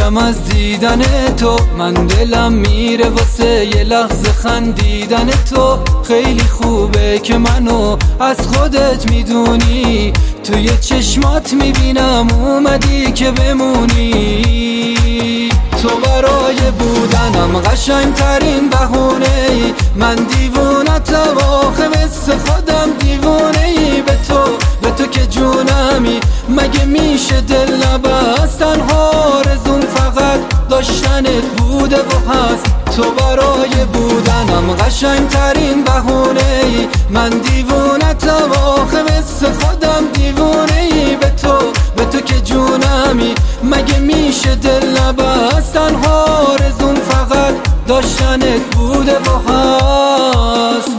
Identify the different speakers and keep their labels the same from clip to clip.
Speaker 1: میمیرم از دیدن تو. من دلم میره واسه یه لحظه خندیدن تو. خیلی خوبه که منو از خودت میدونی، توی چشمات میبینم اومدی که بمونی. تو برای بودنم قشنگترین بهونه ای، من دیوونتم آخه مثل خودم دیوونه ای. به تو که جونمی، مگه میشه دل نبست؟ تنها آرزوم فقط داشتنت بوده و هست. تو برای بودنم قشنگترین بهونه ای، من دیوونتم آخه مثل خودم دیوونه ای. به تو که جونمی، مگه میشه دل نبست؟ تنها آرزوم فقط داشتنت بوده و هست.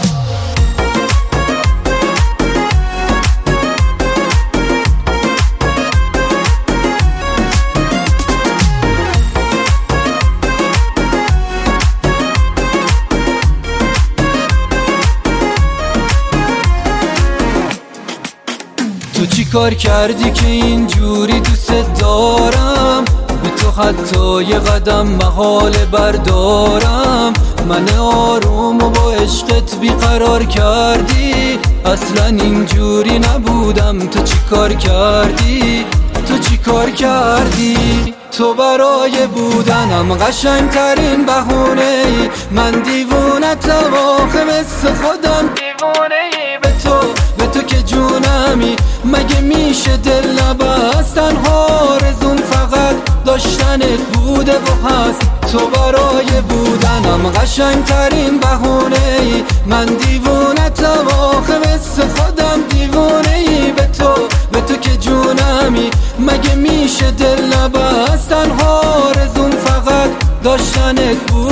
Speaker 1: تو چی کار کردی که اینجوری دوست دارم؟ به تو حتی یه قدم محال بردارم. من آروم و با عشقت بیقرار کردی، اصلا اینجوری نبودم. تو چی کار کردی؟ تو چی کار کردی؟ تو برای بودنم قشنگترین بهونه ای، من دیوونتم آخه مثل خودم دیوونه ای. به تو که جونمی، مگه میشه دل نبست؟ تنها آرزوم فقط داشتنت بوده و هست. تو برای بودنم قشنگترین بهونه ای، من دیوونتم آخه مثل خودم دیوونه ای. به تو که جونمی، مگه میشه دل نبست؟ تنها آرزوم فقط داشتنت بوده